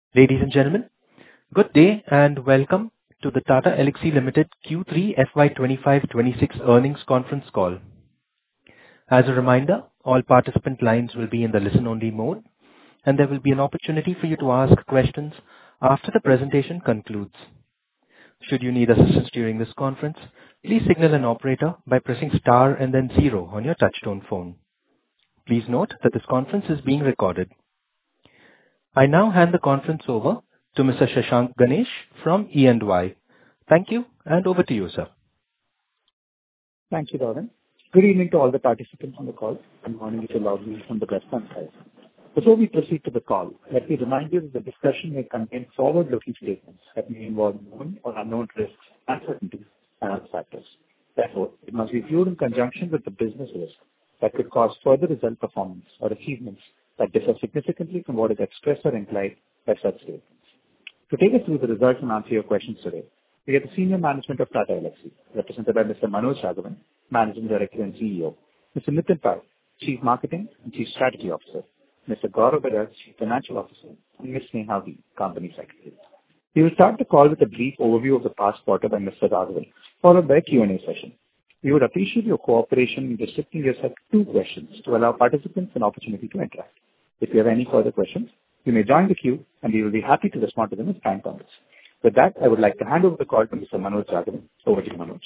Ladies and gentlemen, good day and welcome to the Tata Elxsi Limited Q3 FY 25-26 earnings conference call. As a reminder, all participant lines will be in the listen-only mode, and there will be an opportunity for you to ask questions after the presentation concludes. Should you need assistance during this conference, please signal an operator by pressing star and then zero on your touchtone phone. Please note that this conference is being recorded. I now hand the conference over to Mr. Shashank Ganesh from E&Y. Thank you, and over to you, sir. Thank you, Darwin. Good evening to all the participants on the call. Good morning if you're logging in from the Western side. Before we proceed to the call, let me remind you that the discussion may contain forward-looking statements that may involve known or unknown risks, uncertainties, and other factors. Therefore, it must be viewed in conjunction with the business risk that could cause further result performance or achievements that differ significantly from what is expressed or implied by such statements. To take us through the results and answer your questions today, we have the senior management of Tata Elxsi, represented by Mr. Manoj Raghavan, Managing Director and CEO, Mr. Nitin Pai, Chief Marketing and Chief Strategy Officer, Mr. Gaurav Bajaj, Chief Financial Officer, and Ms. Sneha V, Company Secretary. We will start the call with a brief overview of the past quarter by Mr. Raghavan, followed by a Q&A session. We would appreciate your cooperation in restricting yourself to 2 questions to allow participants an opportunity to interact. If you have any further questions, you may join the queue and we will be happy to respond to them as time permits. With that, I would like to hand over the call to Mr. Manoj Raghavan. Over to you, Manoj.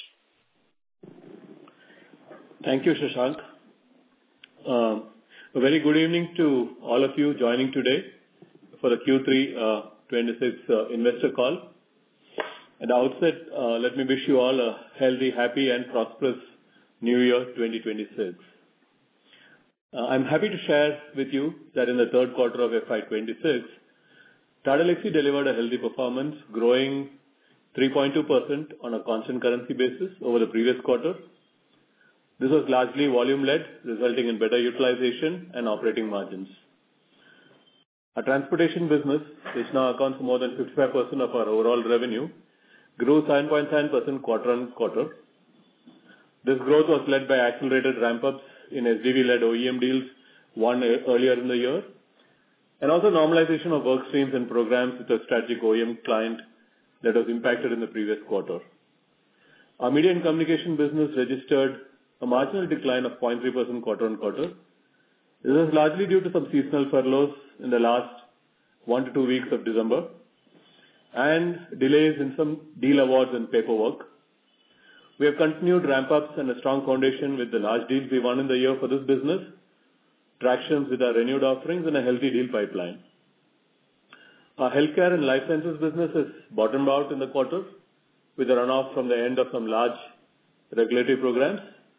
Thank you, Shashank. A very good evening to all of you joining today for the Q3 26 investor call. At the outset, let me wish you all a healthy, happy and prosperous New Year 2026. I'm happy to share with you that in the third quarter of FY26, Tata Elxsi delivered a healthy performance, growing 3.2% on a constant currency basis over the previous quarter. This was largely volume-led, resulting in better utilization and operating margins. Our transportation business, which now accounts for more than 55% of our overall revenue, grew 7.7% quarter-on-quarter. This growth was led by accelerated ramp-ups in SDV-led OEM deals won earlier in the year, and also normalization of work streams and programs with a strategic OEM client that was impacted in the previous quarter. Our media and communication business registered a marginal decline of 0.3% quarter-on-quarter. This is largely due to some seasonal furloughs in the last 1 to 2 weeks of December and delays in some deal awards and paperwork. We have continued ramp-ups and a strong foundation with the large deals we won in the year for this business, tractions with our renewed offerings, and a healthy deal pipeline. Our healthcare and life sciences business has bottomed out in the quarter with a runoff from the end of some large regulatory programs.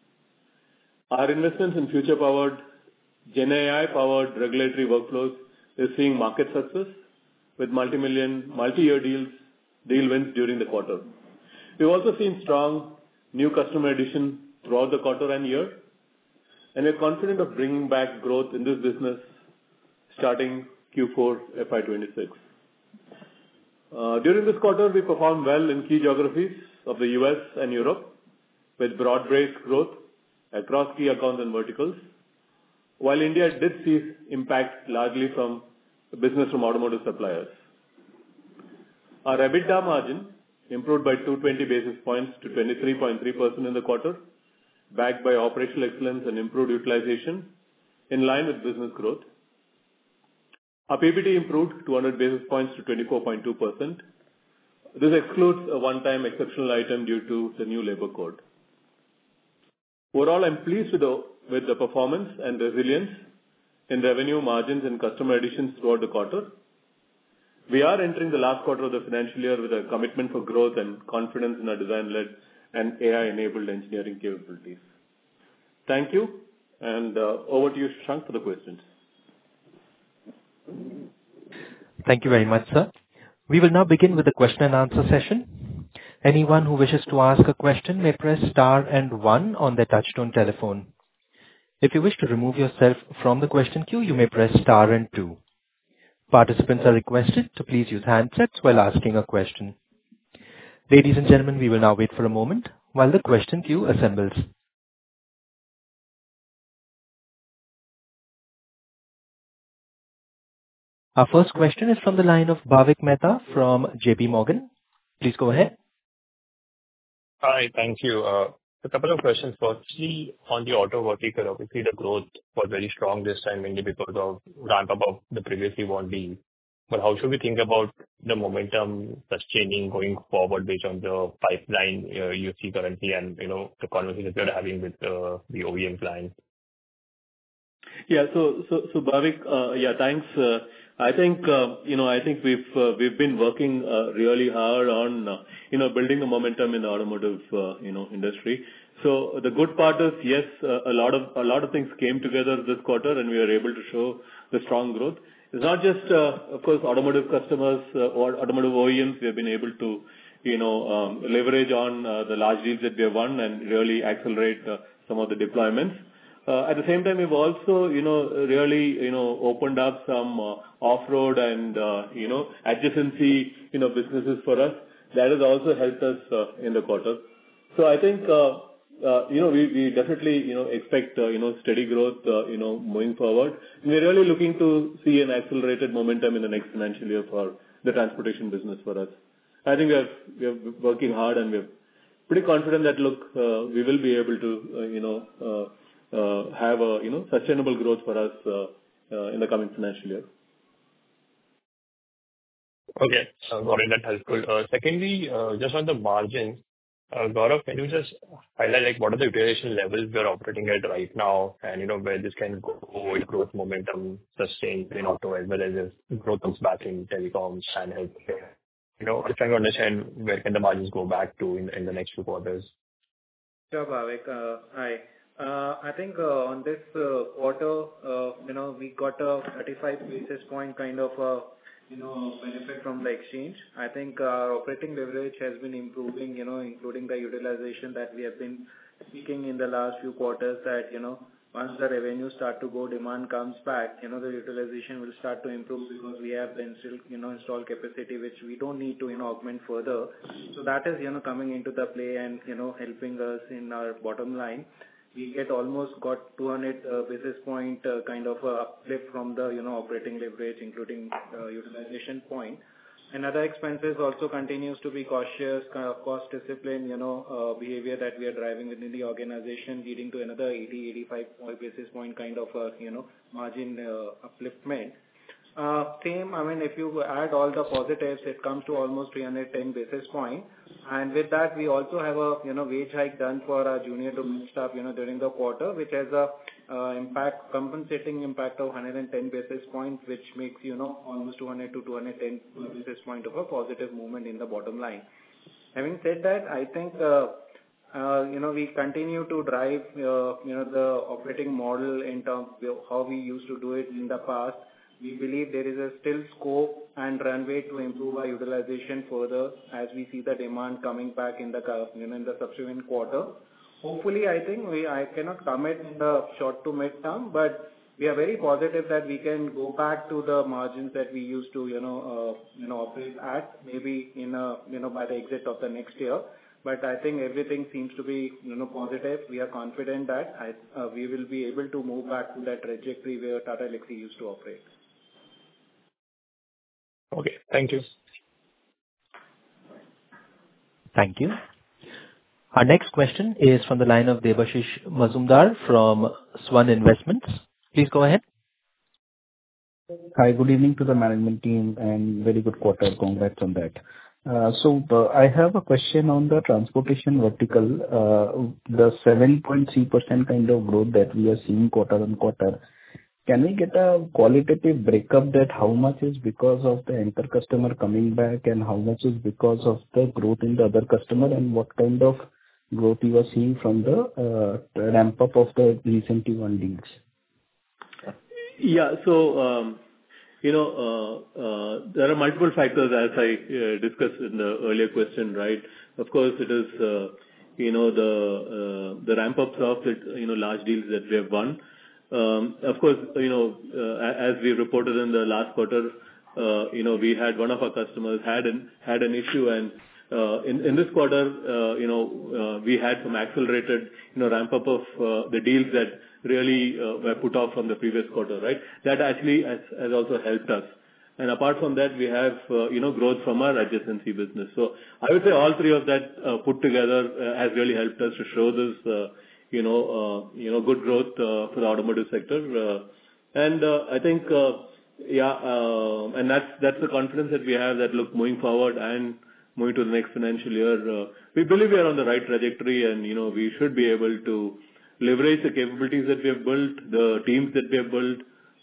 Our investments in future-powered, GenAI-powered regulatory workflows is seeing market success with multi-year deal wins during the quarter. We've also seen strong new customer addition throughout the quarter and year, and we're confident of bringing back growth in this business starting Q4 FY26. During this quarter, we performed well in key geographies of the US and Europe with broad-based growth across key accounts and verticals, while India did see impact largely from business from automotive suppliers. Our EBITDA margin improved by 220 basis points to 23.3% in the quarter, backed by operational excellence and improved utilization in line with business growth. Our PBT improved 200 basis points to 24.2%. This excludes a one-time exceptional item due to the new labor code. Overall, I'm pleased with the performance and resilience in revenue margins and customer additions throughout the quarter. We are entering the last quarter of the financial year with a commitment for growth and confidence in our design-led and AI-enabled engineering capabilities. Thank you, and over to you, Shashank, for the questions. Thank you very much, sir. We will now begin with the question and answer session. Anyone who wishes to ask a question may press star and 1 on their touchtone telephone. If you wish to remove yourself from the question queue, you may press star and 2. Participants are requested to please use handsets while asking a question. Ladies and gentlemen, we will now wait for a moment while the question queue assembles. Our first question is from the line of Bhavik Mehta from JP Morgan. Please go ahead. Hi, thank you. A couple of questions. Firstly, on the auto vertical, obviously the growth was very strong this time, mainly because of ramp-up of the previously won deal. But how should we think about the momentum sustaining going forward based on the pipeline you see currently and the conversations you're having with the OEM clients? Yeah. So Bhavik, yeah, thanks. I think we've been working really hard on building the momentum in the automotive industry. So the good part is, yes, a lot of things came together this quarter, and we were able to show the strong growth. It's not just, of course, automotive customers or automotive OEMs. We have been able to leverage on the large deals that we have won and really accelerate some of the deployments. At the same time, we've also really opened up some off-road and adjacency businesses for us. That has also helped us in the quarter. So I think we definitely expect steady growth moving forward. We're really looking to see an accelerated momentum in the next financial year for the transportation business for us. I think we are working hard, and we're pretty confident that we will be able to have a sustainable growth for us in the coming financial year. Okay. Got it. That's helpful. Secondly, just on the margins, Gaurav, can you just highlight what are the utilization levels we're operating at right now and where this can go with growth momentum sustained in auto as well as growth comes back in telecoms and healthcare? I'm trying to understand where can the margins go back to in the next few quarters. Sure, Bhavik. Hi. I think on this quarter, we got a 35 basis point kind of benefit from the exchange. I think our operating leverage has been improving, including the utilization that we have been speaking in the last few quarters that, once the revenue start to go, demand comes back, the utilization will start to improve because we have the installed capacity, which we don't need to augment further. So that is, coming into the play and, helping us in our bottom line. We almost got 200 basis point kind of uplift from the operating leverage, including utilization point. And other expenses also continues to be cautious, cost discipline, behavior that we are driving within the organization, leading to another 80-85 basis point kind of margin upliftment. Same, I mean, if you add all the positives, it comes to almost 310 basis point. And with that, we also have a wage hike done for our junior to mid staff during the quarter, which has a compensating impact of 110 basis point, which makes almost 200 to 210 basis point of a positive movement in the bottom line. Having said that, I think we continue to drive the operating model in terms of how we used to do it in the past. We believe there is a still scope and runway to improve our utilization further as we see the demand coming back in the in the subsequent quarter. Hopefully, I think I cannot commit in the short to mid term, but we are very positive that we can go back to the margins that we used to operate at maybe by the exit of the next year. But I think everything seems to be positive. We are confident that we will be able to move back to that trajectory where Tata Elxsi used to operate. Okay. Thank you. Thank you. Our next question is from the line of Debashish Mazumdar from Swan Investments. Please go ahead. Hi, good evening to the management team and very good quarter. Congrats on that. I have a question on the transportation vertical, the 7.3% kind of growth that we are seeing quarter on quarter. Can we get a qualitative breakup that how much is because of the anchor customer coming back and how much is because of the growth in the other customer and what kind of growth you are seeing from the ramp up of the recently won deals? Yeah. So, there are multiple factors as I discussed in the earlier question, right? Of course, it is, the ramp ups of the, large deals that we have won. Of course, as we reported in the last quarter, we had one of our customers had an issue and, in this quarter, we had some accelerated, ramp up of the deals that really were put off from the previous quarter, right? That actually has also helped us. And apart from that, we have, growth from our adjacency business. So I would say all three of that put together has really helped us to show this, good growth for the automotive sector. I think, and that's the confidence that we have that, look, moving forward and moving to the next financial year, we believe we are on the right trajectory, and, we should be able to leverage the capabilities that we have built, the teams that we have built,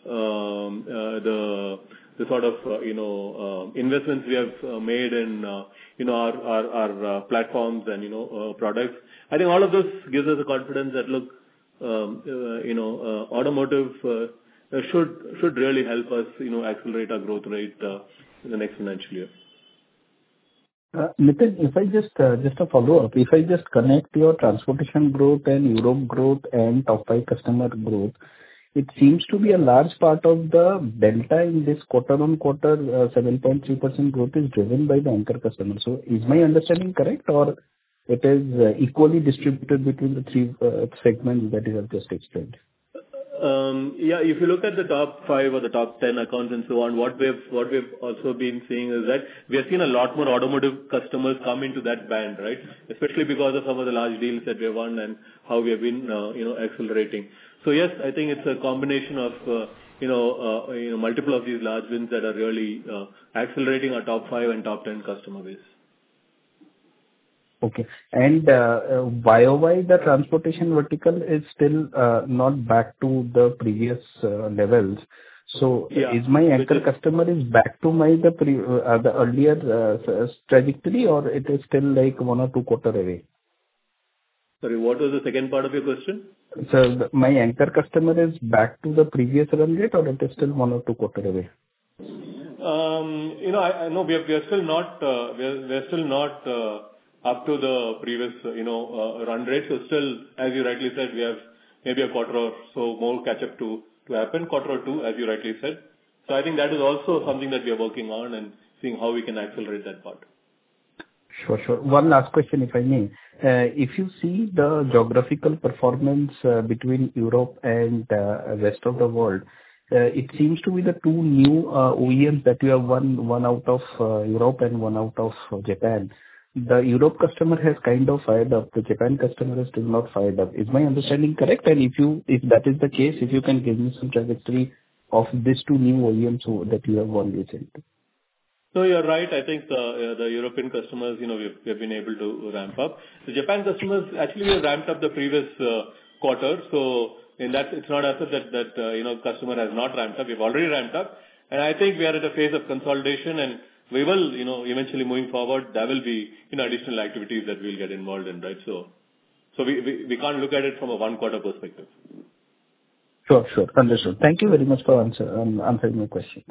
the sort of, investments we have made in, our platforms and, products. I think all of this gives us the confidence that, look, automotive should really help us, accelerate our growth rate in the next financial year. Nitin, if I just a follow-up, if I just connect your transportation growth and Europe growth and top 5 customer growth, it seems to be a large part of the delta in this quarter-on-quarter 7.3% growth is driven by the anchor customer. So is my understanding correct, or it is equally distributed between the three segments that you have just explained? If you look at the top 5 or the top 10 accounts and so on, what we've also been seeing is that we have seen a lot more automotive customers come into that band, right? Especially because of some of the large deals that we have won and how we have been, accelerating. So yes, I think it's a combination of, multiple of these large wins that are really accelerating our top 5 and top 10 customer base. Okay. And YOY, the transportation vertical is still not back to the previous levels. So is my anchor customer is back to the earlier trajectory, or it is still like 1 or 2 quarters away? Sorry, what was the second part of your question? So my anchor customer is back to the previous run rate, or it is still 1 or 2 quarters away? I know we are still not up to the previous, run rate. So still, as you rightly said, we have maybe a quarter or so more catch up to happen, quarter or 2, as you rightly said. So I think that is also something that we are working on and seeing how we can accelerate that part. Sure. One last question, if I may. If you see the geographical performance between Europe and rest of the world, it seems to be the 2 new OEMs that you have one out of Europe and one out of Japan. The Europe customer has kind of fired up. The Japan customer is still not fired up. Is my understanding correct? And if that is the case, if you can give me some trajectory of these 2 new OEMs that you have won recently. So you're right. I think the European customers, we have been able to ramp up. The Japan customers, actually, we have ramped up the previous quarter. So in that, it's not as if that customer has not ramped up. We've already ramped up. And I think we are at a phase of consolidation, and we will, eventually moving forward, there will be, additional activities that we'll get involved in, right? So we can't look at it from a 1-quarter perspective. Sure. Understood. Thank you very much for answering my questions.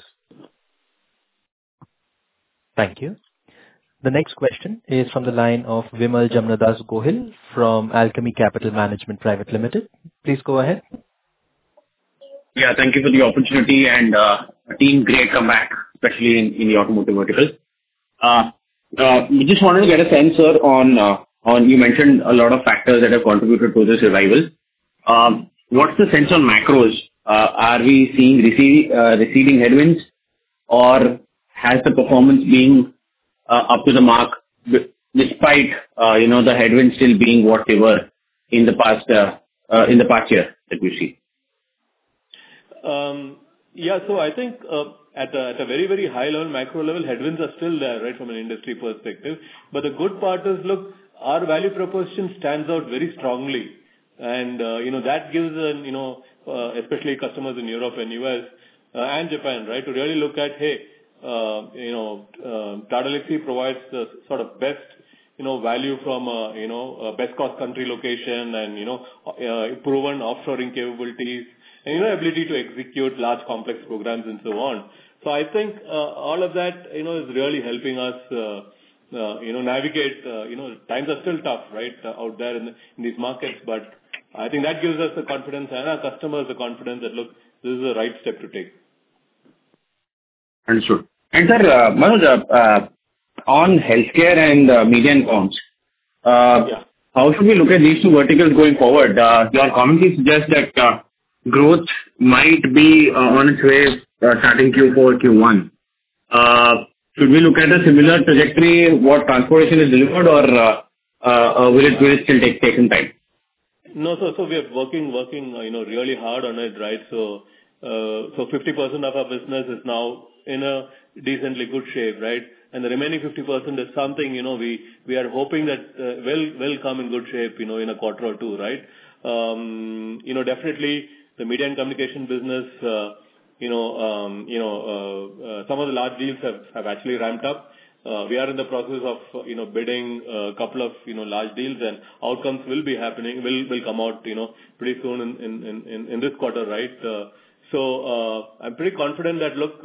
Thank you. The next question is from the line of Vimal Jamnadas Gohil from Alchemy Capital Management Private Limited. Please go ahead. Yeah, thank you for the opportunity, and team, great comeback, especially in the automotive vertical. We just wanted to get a sense, sir, on you mentioned a lot of factors that have contributed to this revival. What's the sense on macros? Are we seeing receding headwinds, or has the performance been up to the mark despite the headwinds still being what they were in the past year that we see? So I think at a very, very high level, macro level, headwinds are still there, right, from an industry perspective. But the good part is, look, our value proposition stands out very strongly. And, that gives, especially customers in Europe and US and Japan, right, to really look at, hey, Tata Elxsi provides the sort of best, value from a best cost country location and, proven offshoring capabilities and, ability to execute large complex programs and so on. So I think all of that, is really helping us, navigate, times are still tough, right, out there in these markets. But I think that gives us the confidence and our customers the confidence that, look, this is the right step to take. Understood. And sir, Manoj, on healthcare and media and comms, how should we look at these 2 verticals going forward? Your commentary suggests that growth might be on its way starting Q4, Q1. should we look at a similar trajectory what transportation is delivered, or will it still take some time? No, so we are working, really hard on it, right? So 50% of our business is now in a decently good shape, right? And the remaining 50% is something, we are hoping that will come in good shape, in a quarter or two, right? Definitely the media and communication business, some of the large deals have actually ramped up. We are in the process of, bidding a couple of, large deals, and outcomes will be happening, will come out, pretty soon in this quarter, right? So I'm pretty confident that, look,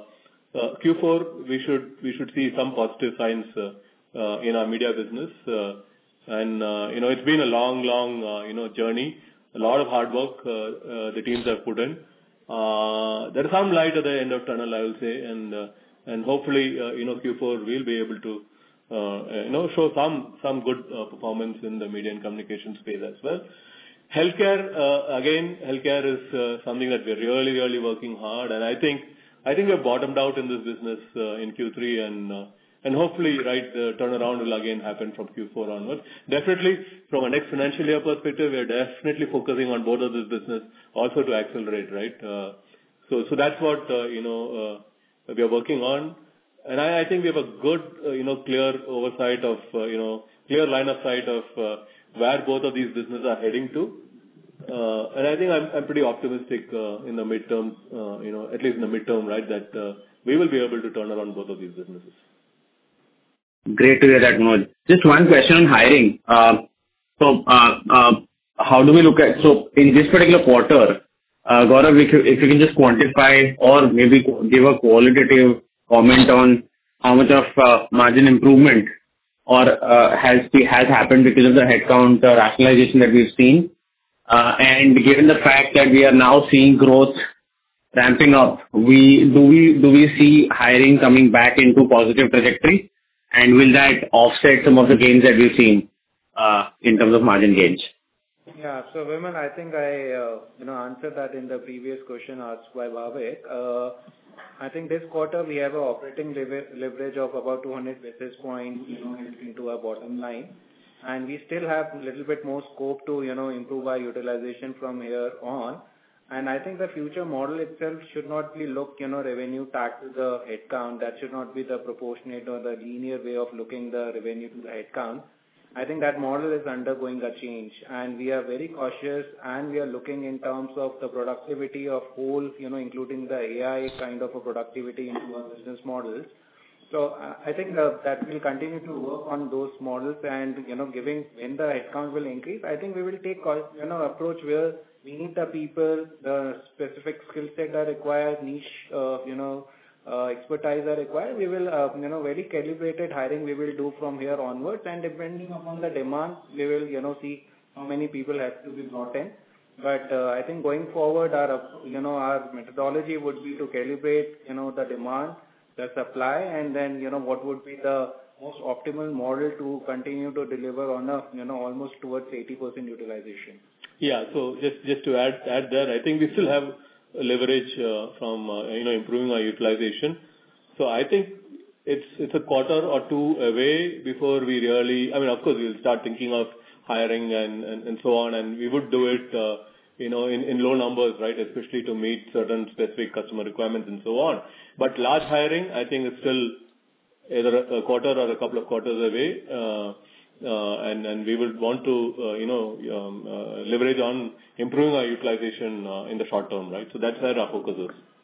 Q4, we should see some positive signs in our media business. And it's been a long journey, a lot of hard work the teams have put in. There is some light at the end of tunnel, I will say, and hopefully, Q4 we'll be able to, show some good performance in the media and communication space as well. Healthcare, again, healthcare is something that we're really working hard, and I think we're bottomed out in this business in Q3, and hopefully, right, the turnaround will again happen from Q4 onwards. Definitely, from a next financial year perspective, we are definitely focusing on both of this business also to accelerate, right? So that's what we are working on, and I think we have a good, clear oversight of, clear line of sight of where both of these businesses are heading to. And I think I'm pretty optimistic in the midterm, at least in the midterm, right, that we will be able to turn around both of these businesses. Great to hear that, Manoj. Just one question on hiring. So how do we look at, so in this particular quarter, Gaurav, if you can just quantify or maybe give a qualitative comment on how much of margin improvement or has happened because of the headcount rationalization that we've seen. And given the fact that we are now seeing growth ramping up, do we see hiring coming back into positive trajectory? And will that offset some of the gains that we've seen in terms of margin gains? Yeah. So, Vimal, I think I answered that in the previous question asked by Bhavik. I think this quarter we have an operating leverage of about 200 basis points, into our bottom line. And we still have a little bit more scope to, improve our utilization from here on. And I think the future model itself should not be revenue tagged to the headcount. That should not be the proportionate or the linear way of looking the revenue to the headcount. I think that model is undergoing a change, and we are very cautious, and we are looking in terms of the productivity of whole, including the AI kind of a productivity into our business models. So I think that we'll continue to work on those models, and giving when the headcount will increase, I think we will take approach where we need the people, the specific skill set are required, niche expertise are required. We will very calibrated hiring we will do from here onwards, and depending upon the demand, we will see how many people have to be brought in. But I think going forward, our methodology would be to calibrate the demand, the supply, and then what would be the most optimal model to continue to deliver on a almost towards 80% utilization. Yeah. So just to add there, I think we still have leverage from improving our utilization. So I think it's a quarter or two away before we really, I mean, of course, we'll start thinking of hiring and so on, and we would do it in low numbers, right, especially to meet certain specific customer requirements and so on. But large hiring, I think, is still either a quarter or a couple of quarters away. And we would want to, leverage on improving our utilization in the short term, right? So that's where our focus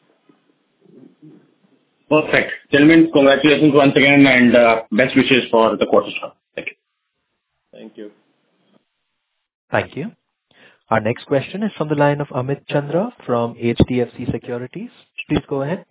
is. Perfect. Gentlemen, congratulations once again, and best wishes for the quarter. Thank you. Thank you. Thank you. Our next question is from the line of Amit Chandra from HDFC Securities. Please go ahead.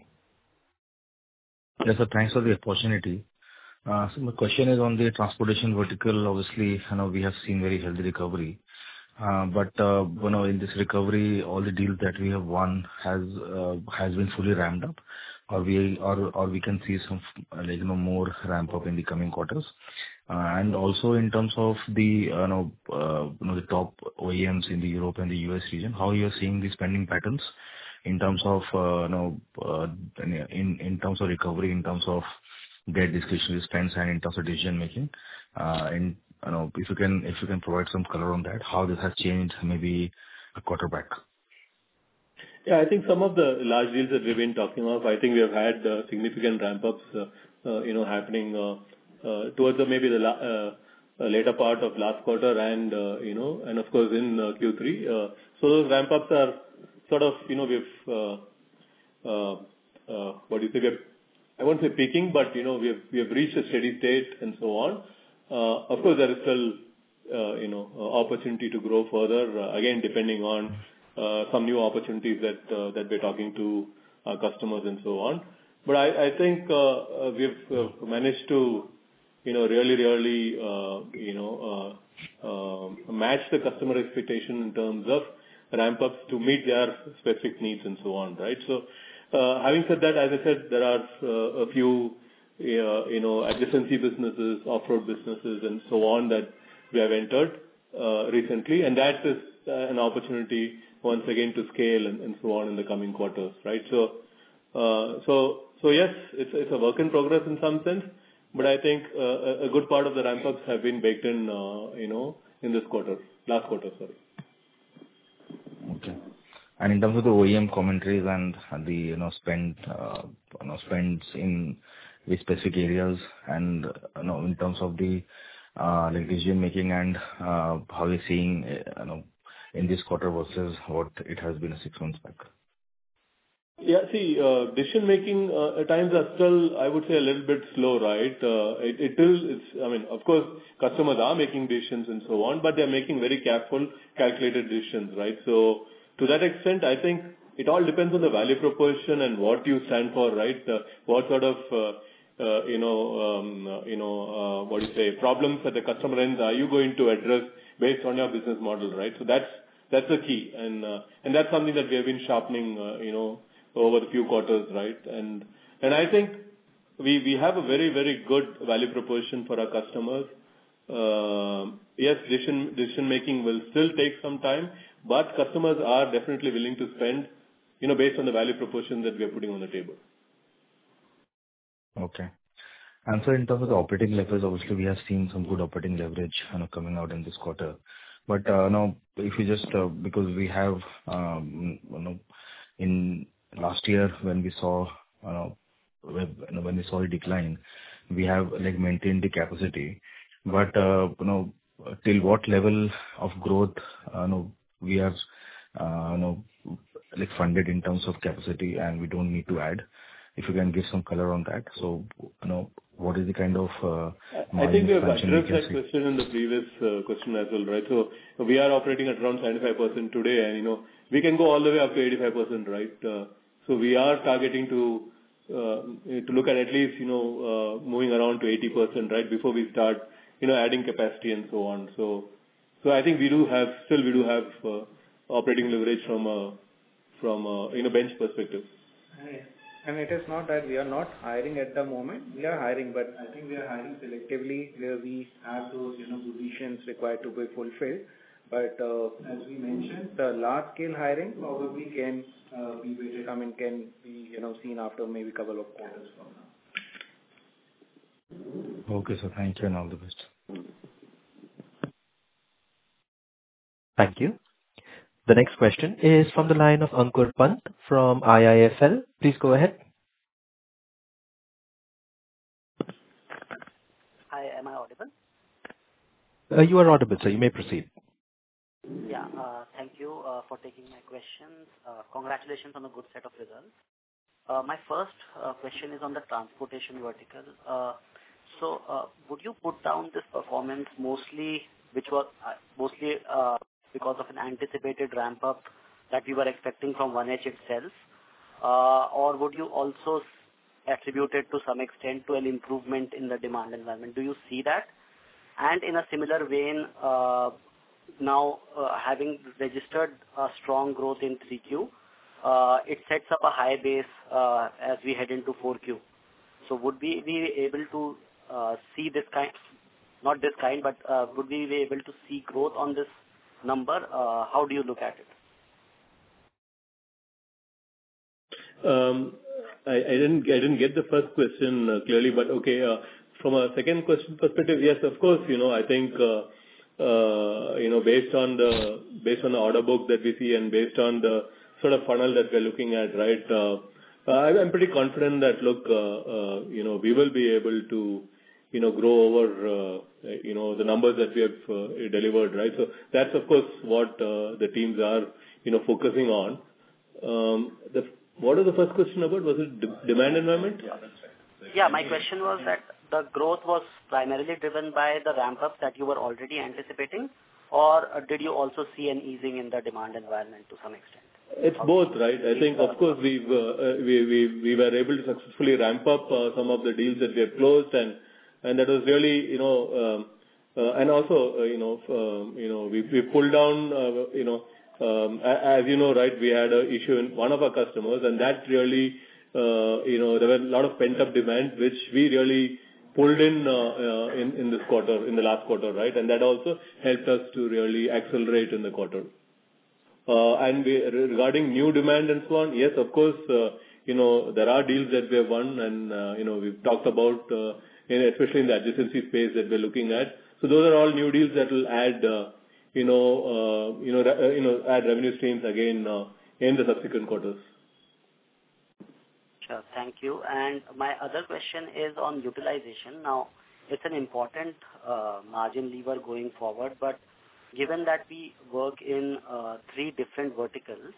Yes, sir. Thanks for the opportunity. So my question is on the transportation vertical. Obviously, we have seen very healthy recovery. But in this recovery, all the deals that we have won has been fully ramped up, or we can see some more ramp up in the coming quarters. And also in terms of the the top OEMs in the Europe and the US region, how you are seeing the spending patterns, in terms of, in terms of recovery, in terms of their discretionary spends and in terms of decision making? If you can provide some color on that, how this has changed maybe a quarter back. Yeah, I think some of the large deals that we've been talking of, I think we have had significant ramp-ups, happening towards the later part of last quarter and of course in Q3. So those ramp-ups are sort of, I won't say peaking, but we have reached a steady state and so on. Of course, there is still opportunity to grow further, again, depending on some new opportunities that we're talking to our customers and so on. But I think we've managed to really match the customer expectation in terms of ramp-ups to meet their specific needs and so on, right? So having said that, as I said, there are a few adjacency businesses, off-road businesses and so on that we have entered recently, and that is an opportunity once again to scale and so on in the coming quarters, right? So yes, it's a work in progress in some sense, but I think a good part of the ramp-ups have been baked in, in this quarter, last quarter, sorry. Okay. And in terms of the OEM commentaries and the spends in the specific areas and in terms of the decision making and how you're seeing in this quarter versus what it has been 6 months back. Yeah, see, decision making at times are still, I would say, a little bit slow, right? Of course, customers are making decisions and so on, but they're making very careful, calculated decisions, right? So to that extent, I think it all depends on the value proposition and what you stand for, right? What sort of, problems at the customer end are you going to address based on your business model, right? So that's the key, and that's something that we have been sharpening, over the few quarters, right? And I think we have a very, very good value proposition for our customers. Yes, decision making will still take some time, but customers are definitely willing to spend, based on the value proposition that we are putting on the table. Okay. And so in terms of the operating leverage, obviously we have seen some good operating leverage coming out in this quarter. But now, if you just because we have in last year when we saw a decline, we have maintained the capacity. But till what level of growth we have funded in terms of capacity, and we don't need to add. If you can give some color on that. So what is the kind of I think we have addressed that question in the previous question as well, right? So we are operating at around 75% today, and we can go all the way up to 85%, right? So we are targeting to look at least moving around to 80%, right, before we start adding capacity and so on. So I think we do have operating leverage from a bench perspective. And it is not that we are not hiring at the moment. We are hiring, but I think we are hiring selectively where we have those positions required to be fulfilled. But as we mentioned, the large scale hiring probably can be waited. Can be seen after maybe a couple of quarters from now. Okay, so thank you and all the best. Thank you. The next question is from the line of Ankur Pant from IIFL. Please go ahead. Hi, am I audible? You are audible, sir. You may proceed. Yeah, thank you for taking my questions. Congratulations on a good set of results. My first question is on the transportation vertical. So would you put down this performance mostly because of an anticipated ramp up that we were expecting from 1H itself, or would you also attribute it to some extent to an improvement in the demand environment? Do you see that? And in a similar vein, now having registered a strong growth in 3Q, it sets up a high base as we head into 4Q. So would we be able to see this kind, not this kind, but would we be able to see growth on this number? How do you look at it? I didn't get the first question clearly, but okay. From a second question perspective, yes, of course, I think, based on the order book that we see and based on the sort of funnel that we're looking at, right, I'm pretty confident that, look, we will be able to, grow over, the numbers that we have delivered, right? So that's, of course, what the teams are, focusing on. What was the first question about? Was it demand environment? Yeah, my question was that the growth was primarily driven by the ramp-ups that you were already anticipating, or did you also see an easing in the demand environment to some extent? It's both, right? I think, of course, we were able to successfully ramp up some of the deals that we have closed, and that was really, and also, we pulled down, as you know, right, we had an issue in one of our customers, and that really, there were a lot of pent-up demand, which we really pulled in this quarter, in the last quarter, right? And that also helped us to really accelerate in the quarter. And regarding new demand and so on, yes, of course, there are deals that we have won, and, we've talked about, especially in the adjacency space that we're looking at. So those are all new deals that will add, add revenue streams again in the subsequent quarters. Sure, thank you. And my other question is on utilization. Now, it's an important margin lever going forward, but given that we work in 3 different verticals,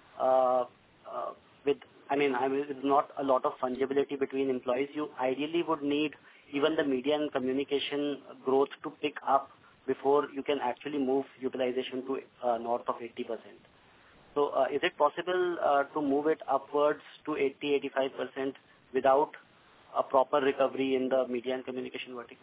with not a lot of fungibility between employees, you ideally would need even the media and communication growth to pick up before you can actually move utilization to north of 80%. So is it possible to move it upwards to 80-85% without a proper recovery in the media and communication vertical?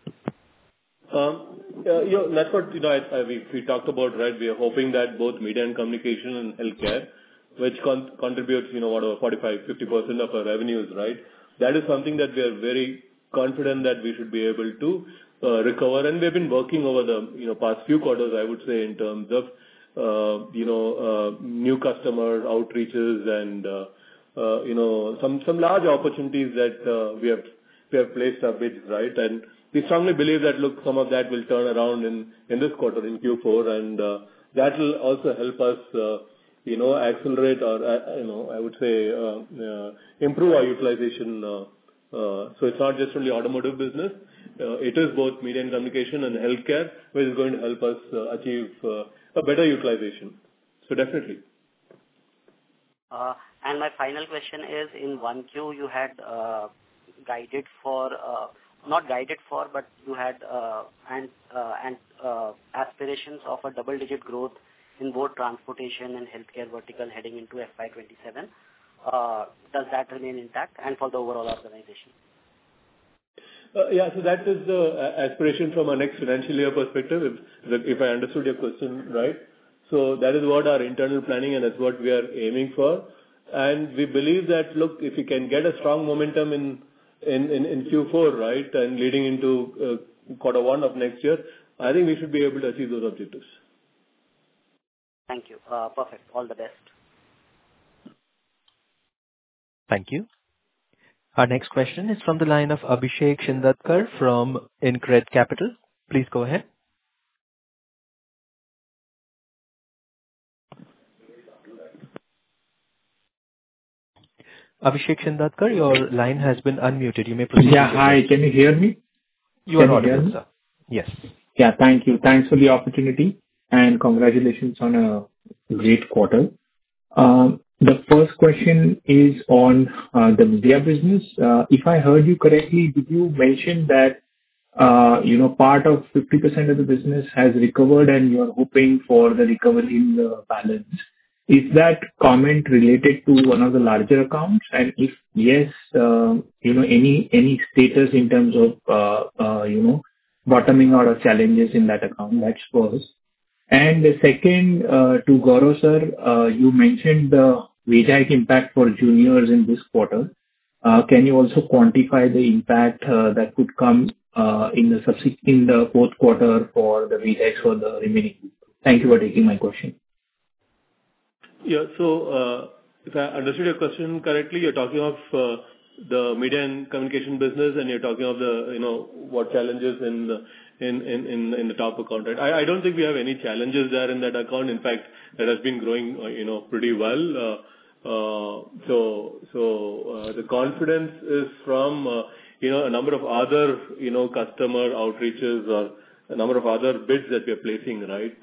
That's what we talked about, right? We are hoping that both media and communication and healthcare, which contributes, 45-50% of our revenues, right? That is something that we are very confident that we should be able to recover. And we've been working over the past few quarters, I would say, in terms of new customer outreaches and some large opportunities that we have placed our bids, right? And we strongly believe that, look, some of that will turn around in this quarter, in Q4, and that will also help us, accelerate or, I would say, improve our utilization. So it's not just only automotive business. It is both media and communication and healthcare, which is going to help us achieve a better utilization. So definitely. And my final question is, in 1Q, you had guided for, not guided for, but you had aspirations of a double-digit growth in both transportation and healthcare vertical heading into FY27. Does that remain intact and for the overall organization? Yeah, so that is the aspiration from our next financial year perspective, if I understood your question right. So that is what our internal planning and that's what we are aiming for. And we believe that, look, if we can get a strong momentum in Q4, right, and leading into Q1 of next year, I think we should be able to achieve those objectives. Thank you. Perfect. All the best. Thank you. Our next question is from the line of Abhishek Shindadkar from InCred Capital. Please go ahead. Abhishek Shindadkar, your line has been unmuted. You may proceed. Yeah, hi. Can you hear me? You are audible, sir. Yes. Yeah, thank you. Thanks for the opportunity and congratulations on a great quarter. The first question is on the media business. If I heard you correctly, did you mention that part of 50% of the business has recovered and you are hoping for the recovery in the balance? Is that comment related to one of the larger accounts? And if yes, any status in terms of bottoming out of challenges in that account? That's first. And the second, to Gaurav sir, you mentioned the wage hike impact for juniors in this quarter. Can you also quantify the impact that could come in the fourth quarter for the wage hikes for the remaining? Thank you for taking my question. Yeah, so if I understood your question correctly, you're talking of the media and communication business, and you're talking of the, what challenges in the top account, right? I don't think we have any challenges there in that account. In fact, that has been growing, pretty well. The confidence is from, a number of other, customer outreaches or a number of other bids that we are placing, right?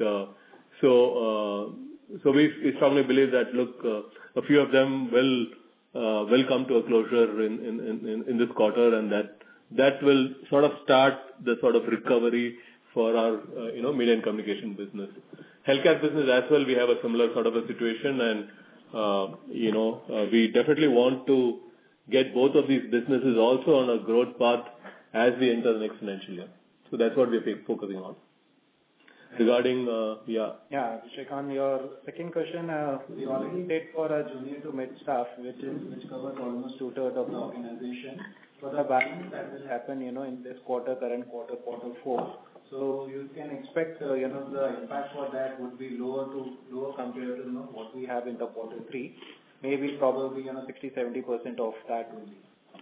We strongly believe that, look, a few of them will come to a closure in this quarter, and that will sort of start the sort of recovery for our, media and communication business. Healthcare business as well, we have a similar sort of a situation, and, we definitely want to get both of these businesses also on a growth path as we enter the next financial year. So that's what we're focusing on. Regarding, Yeah, Abhishek, on your second question, we already did for a junior to mid staff, which covers almost 2/3 of the organization. For the balance that will happen, in this quarter, current quarter, quarter 4. So you can expect, the impact for that would be lower compared to, what we have in the quarter 3. Maybe probably, 60-70% of that will be.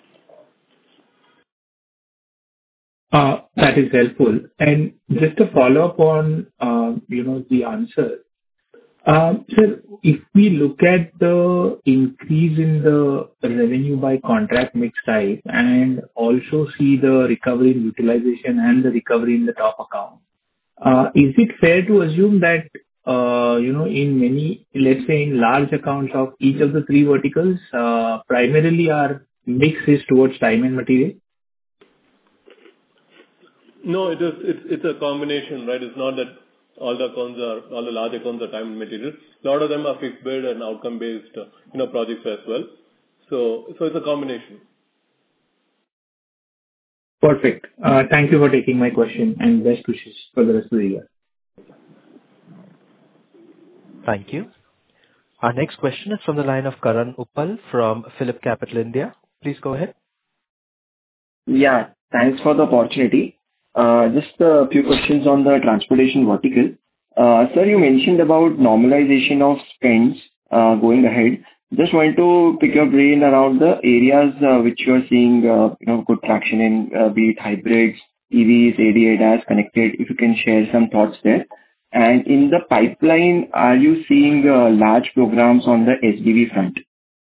That is helpful. And just to follow up on, the answer. Sir, if we look at the increase in the revenue by contract mix type and also see the recovery in utilization and the recovery in the top account, is it fair to assume that, in many, let's say in large accounts of each of the 3 verticals, primarily our mix is towards time and material? No, it's a combination, right? It's not that all the large accounts are time and material. A lot of them are fixed bid and outcome based, projects as well. So it's a combination. Perfect. Thank you for taking my question, and best wishes for the rest of the year. Thank you. Our next question is from the line of Karan Uppal from PhillipCapital India. Please go ahead. Yeah, thanks for the opportunity. Just a few questions on the transportation vertical. Sir, you mentioned about normalization of spends going ahead. Just wanted to pick your brain around the areas which you are seeing good traction in, be it hybrids, EVs, ADAS, connected. If you can share some thoughts there. And in the pipeline, are you seeing large programs on the SDV front?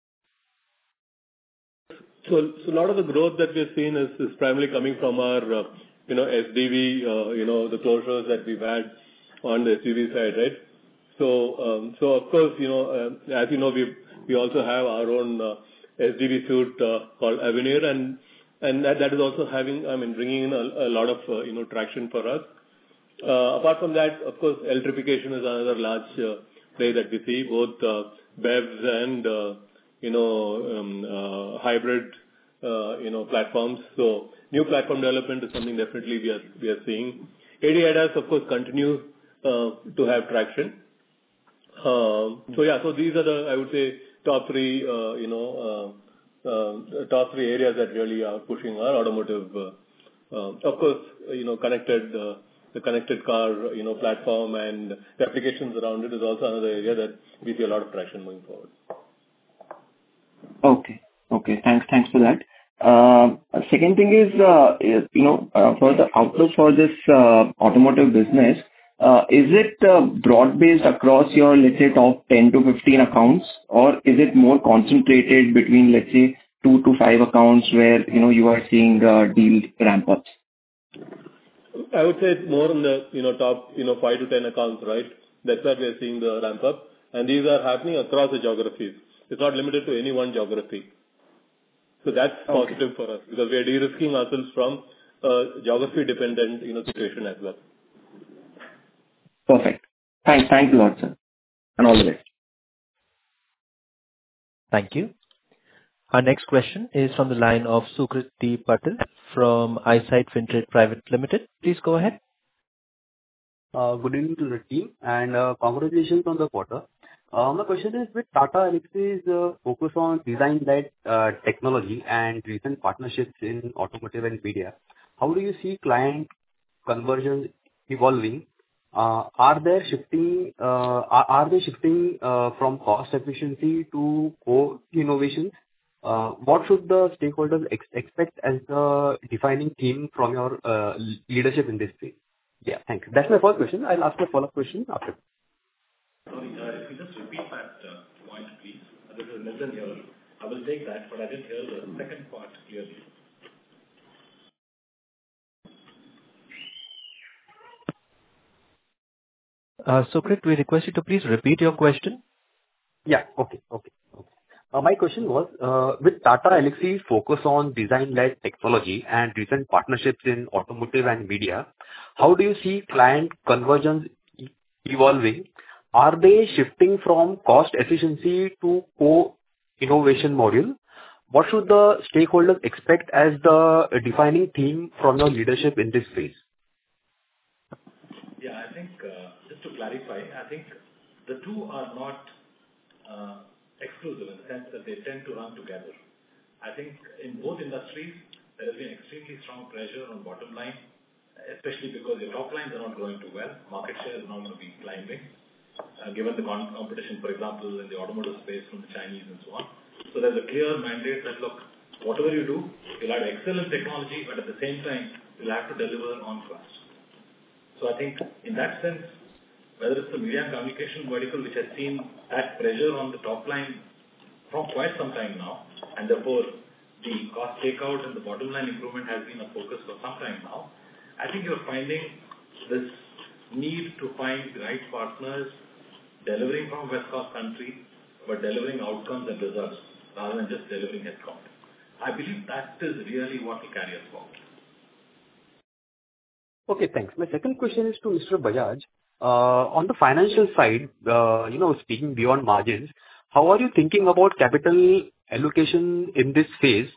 So a lot of the growth that we've seen is primarily coming from our SDV, the closures that we've had on the SDV side, right? So of course, as you know, we also have our own SDV suite called Avenir, and that is also bringing in a lot of traction for us. Apart from that, of course, electrification is another large play that we see, both BEVs and hybrid platforms. So new platform development is something definitely we are seeing. ADAS, of course, continues to have traction. So these are the, I would say, top 3 areas that really are pushing our automotive. Of course, the connected car, platform and the applications around it is also another area that we see a lot of traction moving forward. Okay. Thanks for that. Second thing is, for the outlook for this automotive business, is it broad-based across your, let's say, top 10 to 15 accounts, or is it more concentrated between, let's say, 2 to 5 accounts where, you are seeing deal ramp-ups? I would say it's more in the, top, 5 to 10 accounts, right? That's where we are seeing the ramp-up. And these are happening across the geographies. It's not limited to any one geography. So that's positive for us because we are de-risking ourselves from geography-dependent, situation as well. Perfect. Thanks a lot, sir. And all the best. Thank you. Our next question is from the line of Sukriti Patil from Eyesight Fintrade Private Limited. Please go ahead. Good evening to the team and congratulations on the quarter. My question is with Tata Elxsi's focus on design-led technology and recent partnerships in automotive and media, how do you see client conversion evolving are they shifting from cost efficiency to co-innovation? What should the stakeholders expect as the defining theme from your leadership in this space? Yeah, thanks. That's my first question. I'll ask my follow-up question after. Sorry, if you just repeat that point, please. This is Nitin here. I will take that, but I didn't hear the second part clearly. Sukrit, we request you to please repeat your question. Yeah. Okay. My question was, with Tata Elxsi's focus on design-led technology and recent partnerships in automotive and media, how do you see client convergence evolving? Are they shifting from cost efficiency to co-innovation module? What should the stakeholders expect as the defining theme from your leadership in this phase? Yeah, I think, just to clarify, I think the two are not exclusive in the sense that they tend to run together. I think in both industries, there has been extremely strong pressure on bottom line, especially because your top lines are not growing too well. Market share is not going to be climbing, given the competition, for example, in the automotive space from the Chinese and so on. So there's a clear mandate that, look, whatever you do, you'll have excellent technology, but at the same time, you'll have to deliver on cost. So I think in that sense, whether it's the media and communication vertical, which has seen that pressure on the top line from quite some time now, and therefore the cost takeout and the bottom line improvement has been a focus for some time now, I think you're finding this need to find the right partners delivering from West Coast country, but delivering outcomes and results rather than just delivering headcount. I believe that is really what will carry us forward. Okay, thanks. My second question is to Mr. Bajaj. On the financial side, speaking beyond margins, how are you thinking about capital allocation in this phase,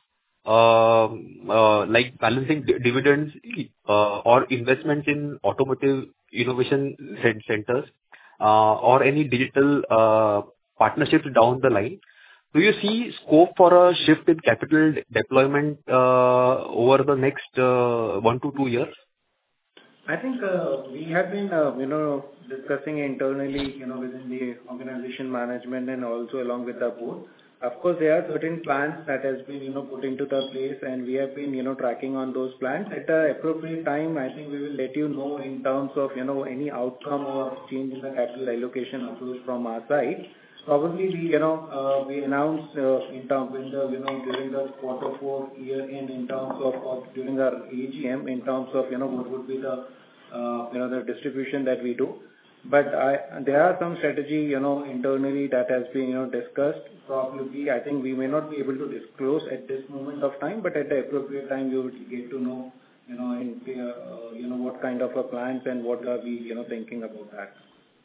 like balancing dividends or investments in automotive innovation centers or any digital partnerships down the line? Do you see scope for a shift in capital deployment over the next 1 to 2 years? I think we have been, discussing internally, within the organization management and also along with the board. Of course, there are certain plans that has been, put into the place, and we have been, tracking on those plans. At the appropriate time, I think we will let you know in terms of, any outcome or change in the capital allocation approach from our side. Probably we announced in terms during the quarter 4 year end in terms of during our AGM in terms of what would be the the distribution that we do. But there are some strategy internally that has been discussed. Probably I think we may not be able to disclose at this moment of time, but at the appropriate time you will get to know what kind of a plans and what are we thinking about that.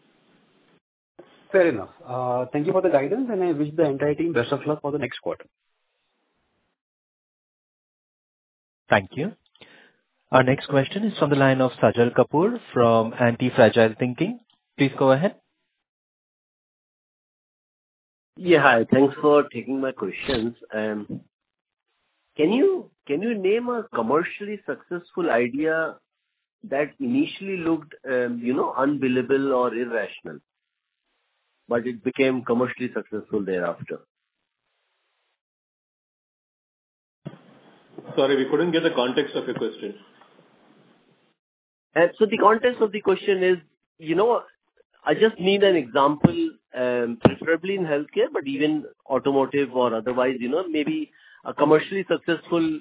Fair enough. Thank you for the guidance, and I wish the entire team best of luck for the next quarter. Thank you. Our next question is from the line of Sajal Kapoor from Anti-Fragile Thinking. Please go ahead. Yeah, hi. Thanks for taking my questions. Can you name a commercially successful idea that initially looked, unbelievable or irrational, but it became commercially successful thereafter? Sorry, we couldn't get the context of your question. So the context of the question is, I just need an example, preferably in healthcare, but even automotive or otherwise, maybe a commercially successful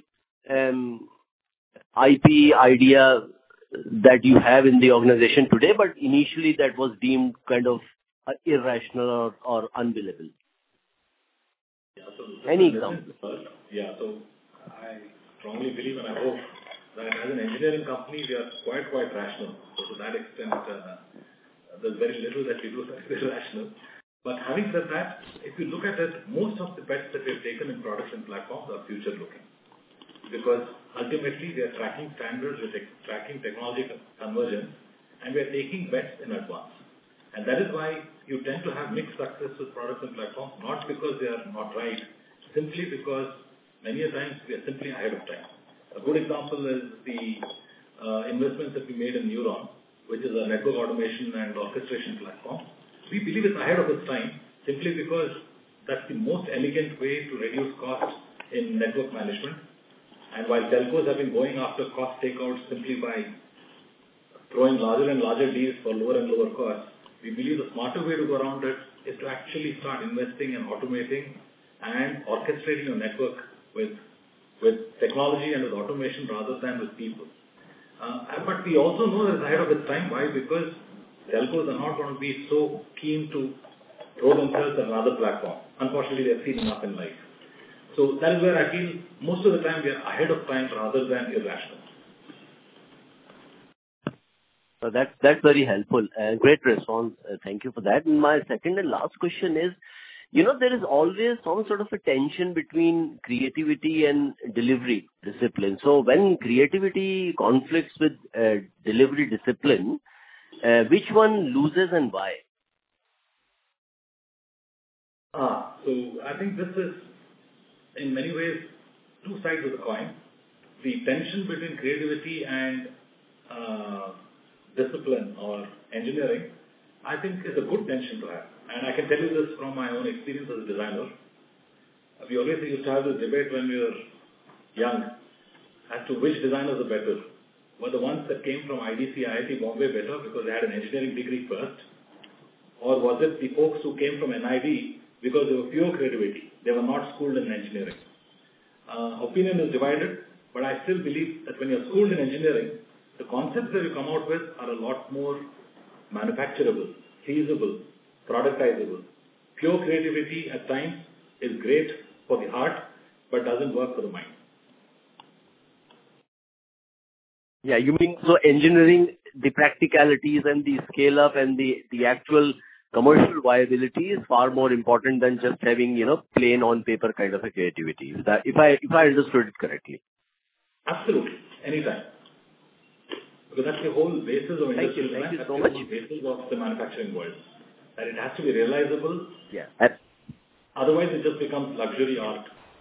IP idea that you have in the organization today, but initially that was deemed kind of irrational or unbelievable. Yeah, so any example? Yeah, so I strongly believe and I hope that as an engineering company, we are quite rational. So to that extent, there's very little that we do that is irrational. But having said that, if you look at it, most of the bets that we have taken in products and platforms are future-looking. Because ultimately, we are tracking standards, we are tracking technology convergence, and we are taking bets in advance. And that is why you tend to have mixed success with products and platforms, not because they are not right, simply because many a times we are simply ahead of time. A good example is the investments that we made in Neuron, which is a network automation and orchestration platform. We believe it's ahead of its time simply because that's the most elegant way to reduce costs in network management. And while telcos have been going after cost takeouts simply by throwing larger and larger deals for lower and lower costs, we believe the smarter way to go around it is to actually start investing and automating and orchestrating your network with technology and with automation rather than with people. But we also know that it's ahead of its time. Why? Because telcos are not going to be so keen to throw themselves at another platform. Unfortunately, they've seen enough in life. So that is where I feel most of the time we are ahead of time rather than irrational. So that's very helpful. Great response. Thank you for that. And my second and last question is, there is always some sort of a tension between creativity and delivery discipline. So when creativity conflicts with delivery discipline, which one loses and why? So I think this is, in many ways, two sides of the coin. The tension between creativity and discipline or engineering, I think is a good tension to have. And I can tell you this from my own experience as a designer. We always used to have this debate when we were young as to which designers are better. Were the ones that came from IDC, IIT Bombay better because they had an engineering degree first? Or was it the folks who came from NID because they were pure creativity? They were not schooled in engineering. Opinion is divided, but I still believe that when you're schooled in engineering, the concepts that you come out with are a lot more manufacturable, feasible, productizable. Pure creativity at times is great for the heart, but doesn't work for the mind. Yeah, you mean so engineering, the practicalities and the scale up and the actual commercial viability is far more important than just having, plain on paper kind of a creativity. Is that, if I understood it correctly? Absolutely. Anytime. Because that's the whole basis of industrial design. Thank you that's so the much. whole basis of the manufacturing world. That it has to be realizable. Yeah. Otherwise, it just becomes luxury art.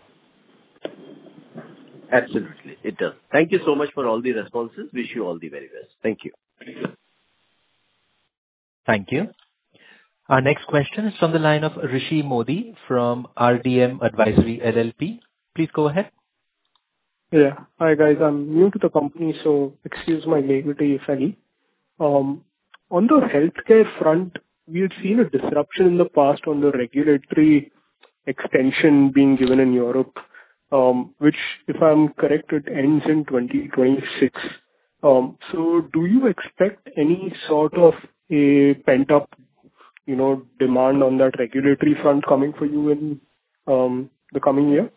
Absolutely. It does. Thank you so much for all the responses. Wish you all the very best. Thank you. Thank you. Thank you. Our next question is from the line of Rishi Modi from RDM Advisory LLP. Please go ahead. Yeah. Hi, guys. I'm new to the company, so excuse my naivety if any. On the healthcare front, we had seen a disruption in the past on the regulatory extension being given in Europe, which, if I'm correct, it ends in 2026. So do you expect any sort of a pent-up, demand on that regulatory front coming for you in the coming year?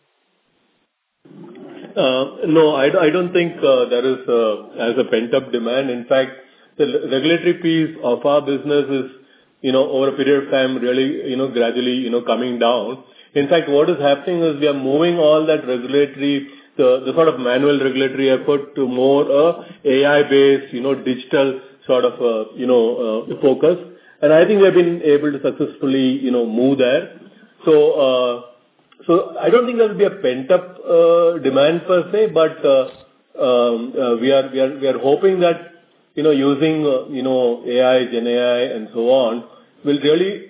No, I don't think there is as a pent-up demand. In fact, the regulatory piece of our business is, over a period of time, really, gradually, coming down. In fact, what is happening is we are moving all that regulatory, the sort of manual regulatory effort to more AI-based, digital sort of, focus. And I think we have been able to successfully, move there. So I don't think there will be a pent-up demand per se, but we are hoping that using AI, Gen AI, and so on will really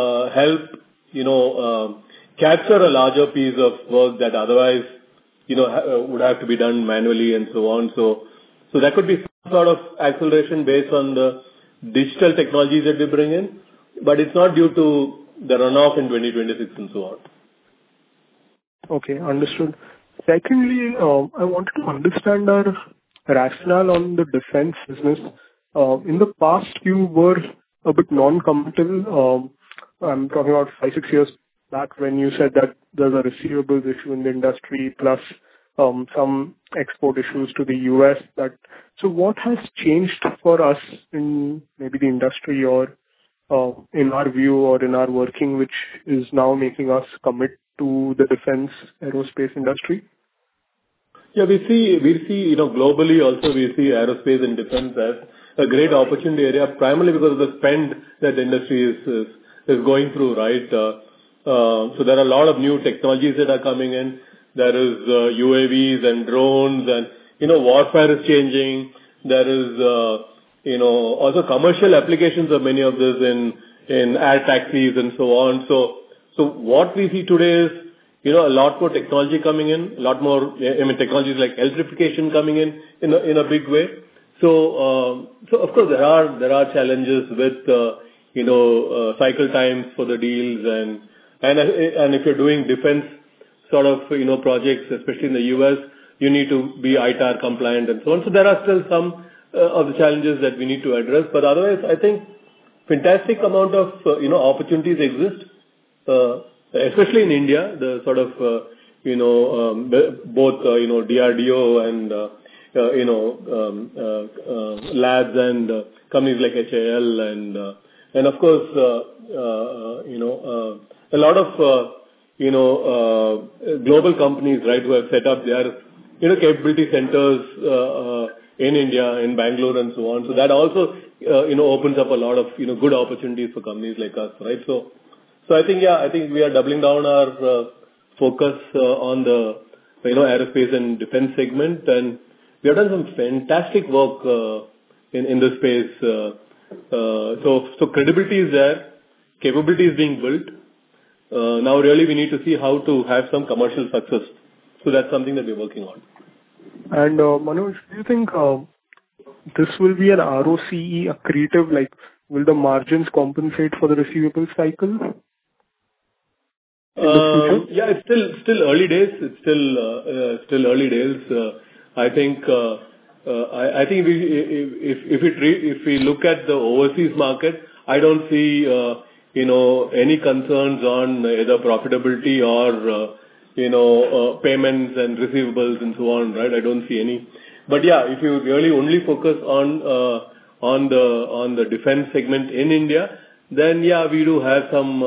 help capture a larger piece of work that otherwise would have to be done manually and so on. So that could be some sort of acceleration based on the digital technologies that we bring in, but it's not due to the runoff in 2026 and so on. Okay, understood. Secondly, I wanted to understand our rationale on the defense business. In the past, you were a bit non-committal. I'm talking about 5-6 years back when you said that there's a receivables issue in the industry plus some export issues to the US. So what has changed for us in maybe the industry or in our view or in our working, which is now making us commit to the defense aerospace industry? Yeah, we see, globally also we see aerospace and defense as a great opportunity area, primarily because of the spend that the industry is going through, right? So there are a lot of new technologies that are coming in. There is UAVs and drones and, warfare is changing. There is, also commercial applications of many of this in air taxis and so on. So what we see today is, a lot more technology coming in, a lot more, technologies like electrification coming in a big way. So of course there are challenges with, cycle times for the deals and if you're doing defense sort of, projects, especially in the US, you need to be ITAR compliant and so on. So there are still some of the challenges that we need to address. But otherwise, I think fantastic amount of, opportunities exist, especially in India, the sort of, both, DRDO and, labs and companies like HAL and of course, a lot of, global companies, right, who have set up their, capability centers, in India, in Bangalore and so on. So that also, opens up a lot of, good opportunities for companies like us, right? So I think we are doubling down our focus on the, aerospace and defense segment, and we have done some fantastic work in this space. So credibility is there, capability is being built. Now really we need to see how to have some commercial success. So that's something that we're working on. And Manoj, do you think this will be an ROCE accretive? Like, will the margins compensate for the receivable cycle? Yeah, it's still early days. It's still early days. I think if we look at the overseas market, I don't see any concerns on either profitability or payments and receivables and so on, right? I don't see any. But yeah, if you really only focus on the defense segment in India, then yeah, we do have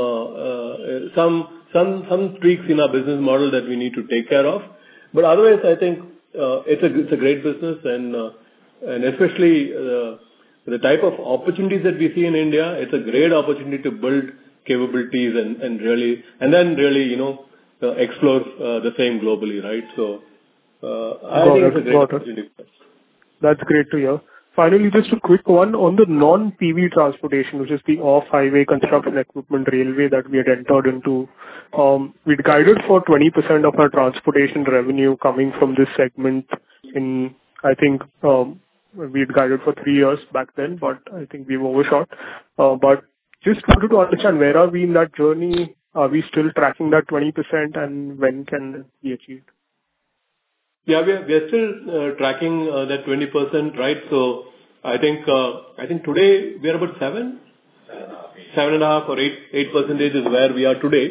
some tweaks in our business model that we need to take care of. But otherwise, I think it's a great business, and especially the type of opportunities that we see in India, it's a great opportunity to build capabilities and then really explore the same globally, right? So I think it's a great opportunity. That's great to hear. Finally, just a quick one on the non-PV transportation, which is the off-highway construction equipment railway that we had entered into. We'd guided for 20% of our transportation revenue coming from this segment in, I think, we'd guided for 3 years back then, but I think we've overshot. But just wanted to understand, where are we in that journey? Are we still tracking that 20%, and when can it be achieved? Yeah, we are still tracking that 20%, right? So I think today we are about 7.5 or 8% is where we are today.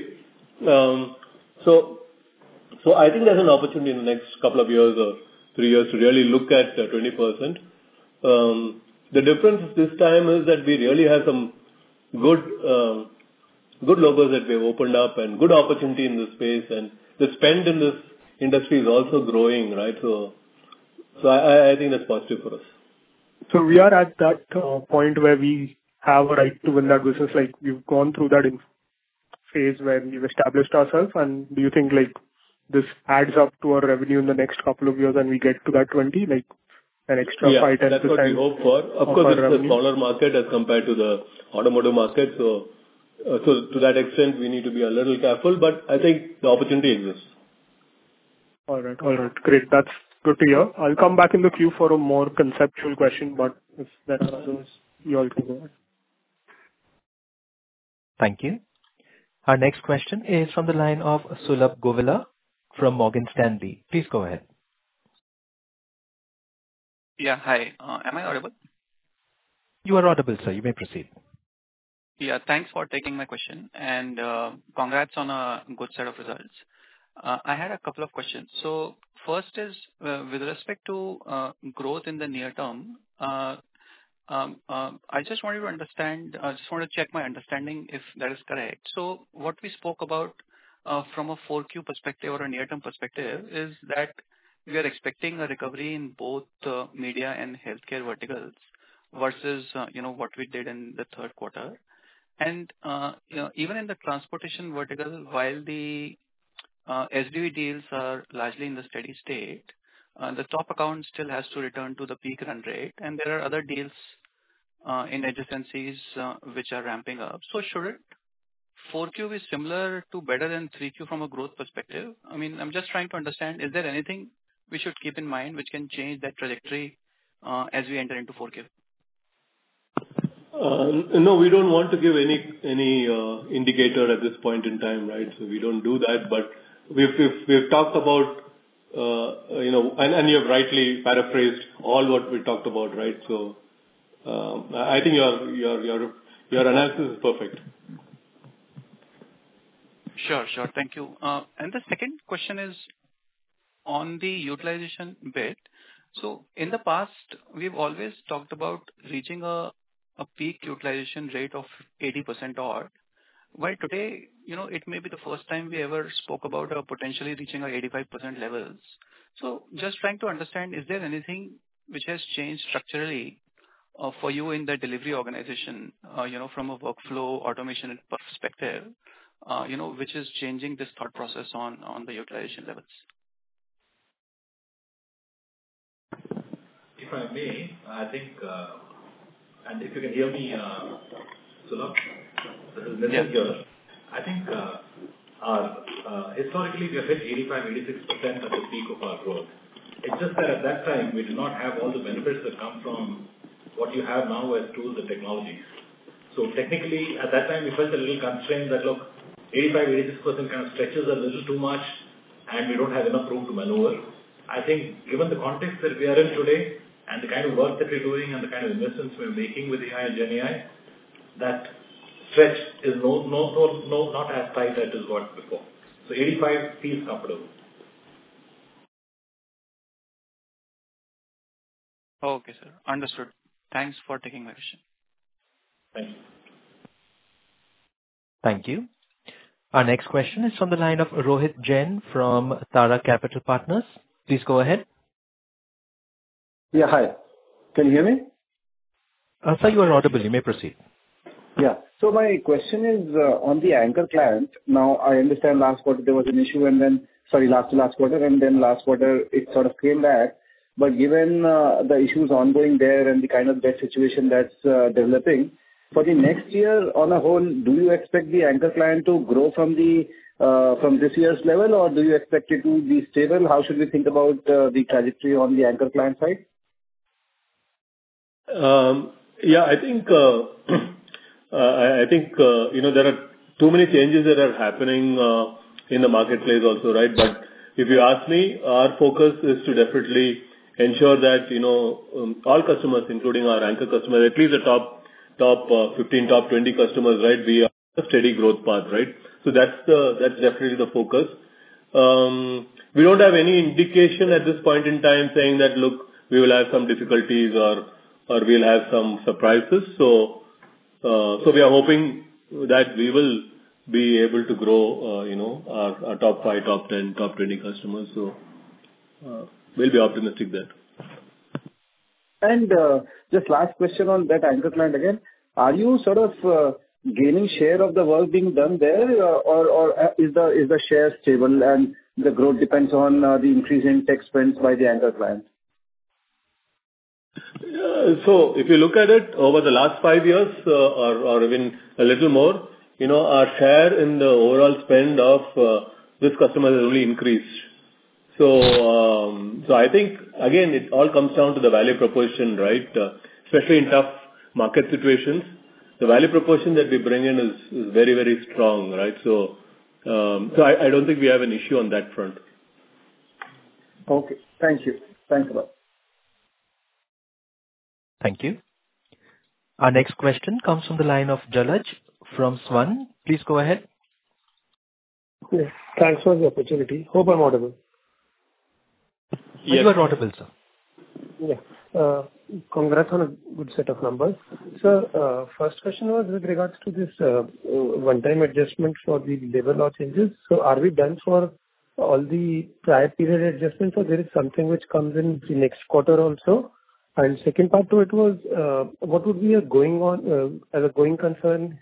So I think there's an opportunity in the next couple of years or 3 years to really look at 20%. The difference this time is that we really have some good logos that we have opened up and good opportunity in this space, and the spend in this industry is also growing, right? So I think that's positive for us. So we are at that point where we have a right to win that business. Like, we've gone through that in phase where we've established ourselves, and do you think like this adds up to our revenue in the next couple of years and we get to that 20, like an extra 5-10%? Yeah, that's what we hope for. Of course, it's a smaller market as compared to the automotive market. So to that extent, we need to be a little careful, but I think the opportunity exists. All right. Great. That's good to hear. I'll come back in the queue for a more conceptual question, but if there are others, you all can go ahead. Thank you. Our next question is from the line of Sulabh Govila from Morgan Stanley. Please go ahead. Yeah, hi. Am I audible? You are audible, sir. You may proceed. Yeah, thanks for taking my question, and congrats on a good set of results. I had a couple of questions. So first is with respect to growth in the near term. I just wanted to understand. I just want to check my understanding if that is correct. So what we spoke about from a 4Q perspective or a near-term perspective is that we are expecting a recovery in both media and healthcare verticals versus what we did in the third quarter. And even in the transportation vertical, while the SDV deals are largely in the steady state, the top account still has to return to the peak run rate, and there are other deals in adjacencies which are ramping up. So should it 4Q is similar to better than 3Q from a growth perspective? I mean, I'm just trying to understand, is there anything we should keep in mind which can change that trajectory as we enter into 4Q? No, we don't want to give any indicator at this point in time, right? So we don't do that. But we've talked about, and you have rightly paraphrased all what we talked about, right? So I think your analysis is perfect. Sure. Thank you. And the second question is on the utilization bit. So in the past, we've always talked about reaching a peak utilization rate of 80% odd. While today, it may be the first time we ever spoke about potentially reaching our 85% levels. So just trying to understand, is there anything which has changed structurally for you in the delivery organization, from a workflow automation perspective, which is changing this thought process on the utilization levels? If I may, I think, and if you can hear me, Sulabh, this is Nitin here. I think historically we have hit 85-86% at the peak of our growth. It's just that at that time we did not have all the benefits that come from what you have now as tools and technologies. So technically at that time we felt a little constrained that look, 85-86% kind of stretches a little too much and we don't have enough room to maneuver. I think given the context that we are in today and the kind of work that we're doing and the kind of investments we're making with AI and GenAI, that stretch is not as tight as it was before. So 85 feels comfortable. Okay, sir. Understood. Thanks for taking my question. Thank you. Thank you. Our next question is from the line of Rohit Jain from Tara Capital Partners. Please go ahead. Yeah, hi. Can you hear me? Sir, you are audible. You may proceed. Yeah. So my question is on the anchor client. Now, I understand last quarter there was an issue and then, last quarter, and then last quarter it sort of came back. But given the issues ongoing there and the kind of debt situation that's developing, for the next year on a whole, do you expect the anchor client to grow from this year's level, or do you expect it to be stable? How should we think about the trajectory on the anchor client side? Yeah, I think there are too many changes that are happening in the marketplace also, right? But if you ask me, our focus is to definitely ensure that all customers, including our anchor customers, at least the top 15, top 20 customers, right? We are on a steady growth path, right? So that's definitely the focus. We don't have any indication at this point in time saying that look, we will have some difficulties or we'll have some surprises. So we are hoping that we will be able to grow, our top 5, top 10, top 20 customers. So we'll be optimistic there. And just last question on that anchor client again. Are you sort of gaining share of the work being done there, or is the share stable and the growth depends on the increase in tech spends by the anchor client? So if you look at it over the last 5 years, or even a little more, our share in the overall spend of this customer has only increased. So I think again it all comes down to the value proposition, right? Especially in tough market situations, the value proposition that we bring in is very, very strong, right? So I don't think we have an issue on that front. Okay. Thank you. Thanks a lot. Thank you. Our next question comes from the line of Jalaj from Swan. Please go ahead. Yes. Thanks for the opportunity. Hope I'm audible. Yes. You are audible, sir. Yeah. Congrats on a good set of numbers. So, first question was with regards to this one-time adjustment for the labor law changes. So, are we done for all the prior period adjustments, or there is something which comes in the next quarter also? And second part to it was, what would be as a going concern,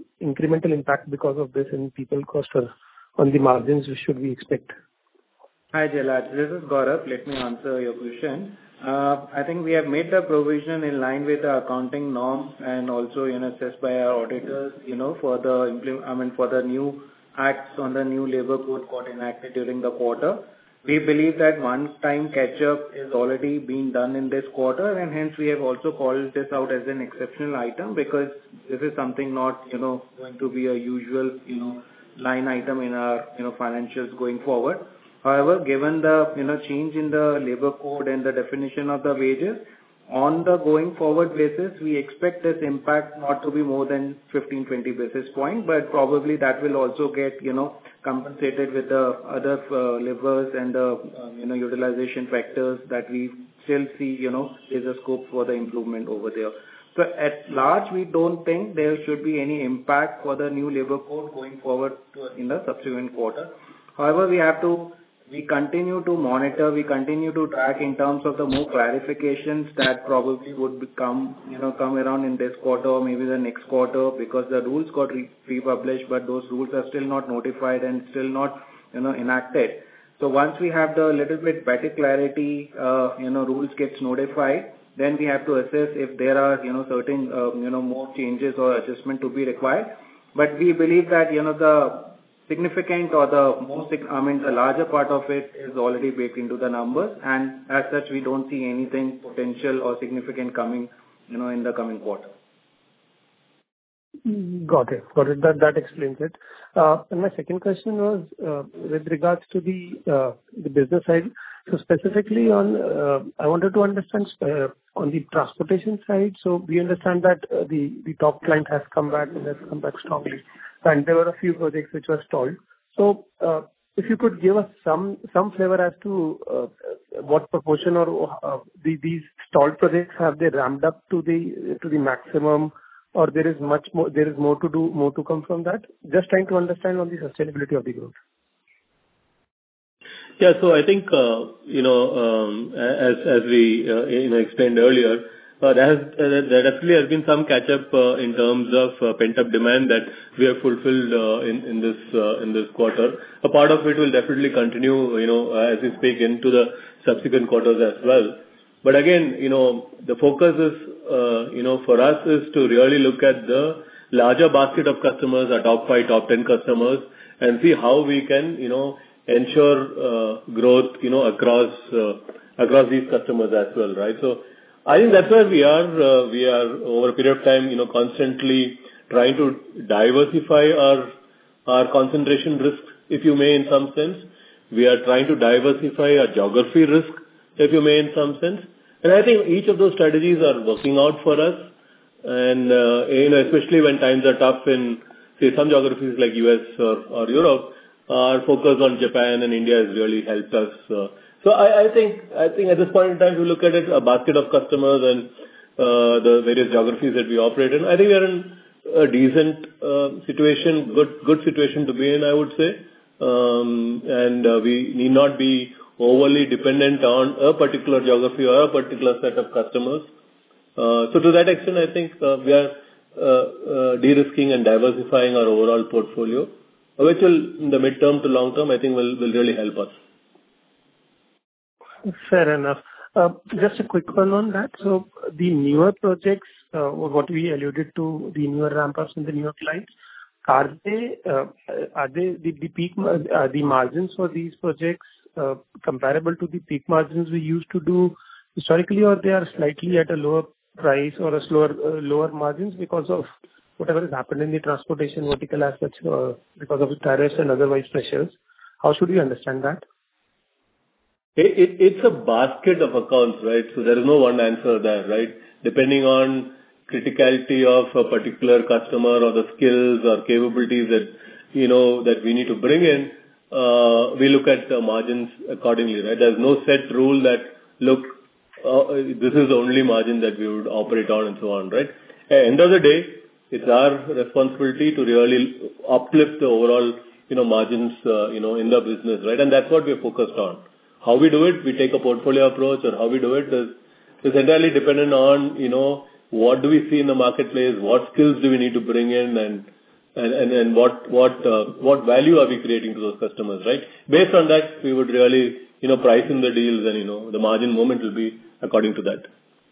incremental impact because of this in people cost or on the margins should we expect? Hi, Jalaj. This is Gaurav. Let me answer your question. I think we have made the provision in line with the accounting norms and also, assessed by our auditors, for the new acts on the new labor code got enacted during the quarter. We believe that one-time catch-up is already being done in this quarter, and hence we have also called this out as an exceptional item because this is something not, going to be a usual, line item in our, financials going forward. However, given the, change in the labor code and the definition of the wages, on the going forward basis, we expect this impact not to be more than 15-20 basis points, but probably that will also get, compensated with the other levers and the, utilization factors that we still see, is a scope for the improvement over there. So at large, we don't think there should be any impact for the new labor code going forward in the subsequent quarter. However, we continue to monitor, we continue to track in terms of the more clarifications that probably would come around in this quarter or maybe the next quarter because the rules got republished, but those rules are still not notified and still not, enacted. So once we have the little bit better clarity, rules gets notified, then we have to assess if there are, certain, more changes or adjustment to be required. But we believe that, the significant or the larger part of it is already baked into the numbers, and as such, we don't see anything potential or significant coming, in the coming quarter. Got it. That explains it. And my second question was with regards to the business side. So specifically I wanted to understand on the transportation side. So we understand that the top client has come back and has come back strongly, and there were a few projects which were stalled. So if you could give us some flavor as to what proportion or these stalled projects have they ramped up to the maximum, or there is more to do, more to come from that? Just trying to understand on the sustainability of the growth. Yeah, so I think as we explained earlier, there actually has been some catch up in terms of pent up demand that we have fulfilled in this quarter. A part of it will definitely continue, as we speak into the subsequent quarters as well. But again, the focus is, for us is to really look at the larger basket of customers, our top 5, top 10 customers, and see how we can, ensure growth, across these customers as well, right? So I think that's where we are. We are over a period of time, constantly trying to diversify our concentration risk, if you may, in some sense. We are trying to diversify our geography risk, if you may, in some sense. And I think each of those strategies are working out for us. And, especially when times are tough in, say, some geographies like US or Europe, our focus on Japan and India has really helped us. So I think at this point in time, if you look at it, a basket of customers and the various geographies that we operate in, I think we are in a decent situation, good situation to be in, I would say. And we need not be overly dependent on a particular geography or a particular set of customers. So to that extent, I think we are de-risking and diversifying our overall portfolio, which will, in the midterm to long term, I think will really help us. Fair enough. Just a quick one on that. So the newer projects, what we alluded to, the newer ramp-ups and the newer clients, are they the peak the margins for these projects comparable to the peak margins we used to do historically, or they are slightly at a lower price or a lower margins because of whatever has happened in the transportation vertical as such, because of the tariffs and otherwise pressures? How should we understand that? It's a basket of accounts, right? So there is no one answer there, right? Depending on criticality of a particular customer or the skills or capabilities that, that we need to bring in, we look at the margins accordingly, right? There's no set rule that, look, this is the only margin that we would operate on and so on, right? At the end of the day, it's our responsibility to really uplift the overall, margins, in the business, right? And that's what we're focused on. How we do it, we take a portfolio approach, or how we do it is entirely dependent on, what do we see in the marketplace, what skills do we need to bring in, and and what value are we creating to those customers, right? Based on that, we would really, price in the deals and, the margin movement will be according to that.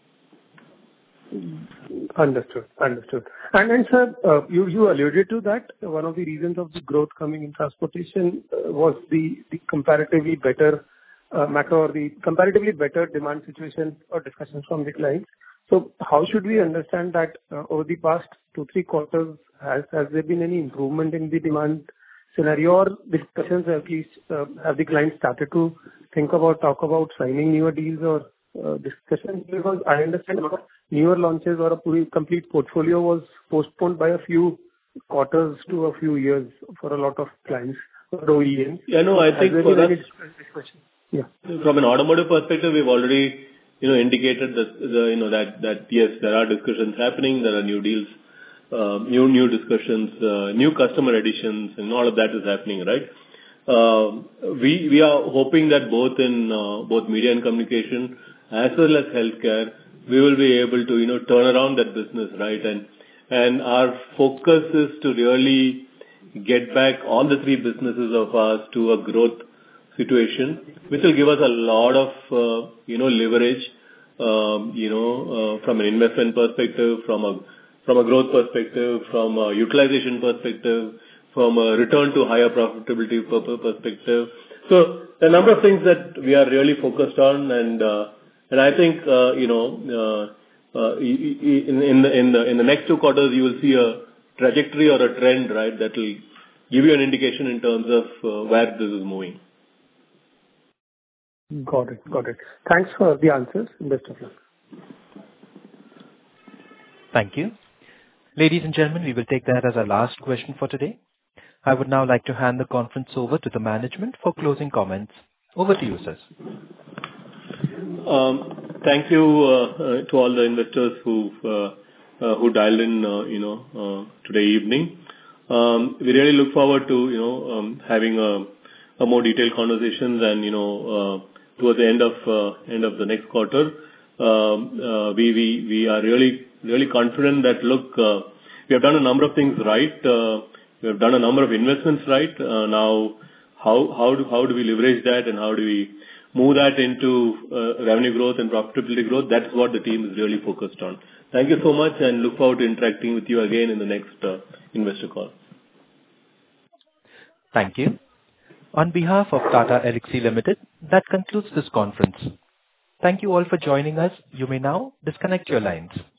Understood. And sir, you alluded to that one of the reasons of the growth coming in transportation was the comparatively better macro or the comparatively better demand situation or discussions from the clients. So how should we understand that over the past 2-3 quarters, has there been any improvement in the demand scenario or discussions at least, have the clients started to talk about signing newer deals or discussions? Because I understand newer launches or a complete portfolio was postponed by a few quarters to a few years for a lot of clients or OEMs. Yeah, no, I think for us, yeah. From an automotive perspective, we've already, indicated that yes, there are discussions happening, there are new deals, new discussions, new customer additions, and all of that is happening, right? We are hoping that both in both media and communication as well as healthcare, we will be able to, turn around that business, right? And our focus is to really get back all the 3 businesses of ours to a growth situation, which will give us a lot of, leverage, from an investment perspective, from a growth perspective, from a utilization perspective, from a return to higher profitability perspective. So a number of things that we are really focused on, and I think, in the next 2 quarters, you will see a trajectory or a trend, right, that will give you an indication in terms of where this is moving. Got it. Thanks for the answers. Best of luck. Thank you. Ladies and gentlemen, we will take that as our last question for today. I would now like to hand the conference over to the management for closing comments. Over to you, sirs. Thank you to all the investors who dialed in, today evening. We really look forward to, having a more detailed conversations and, towards the end of the next quarter. We are really confident that, look, we have done a number of things right. We have done a number of investments right. Now, how do we leverage that and how do we move that into revenue growth and profitability growth? That's what the team is really focused on. Thank you so much and look forward to interacting with you again in the next investor call. Thank you. On behalf of Tata Elxsi Limited, that concludes this conference. Thank you all for joining us. You may now disconnect your lines.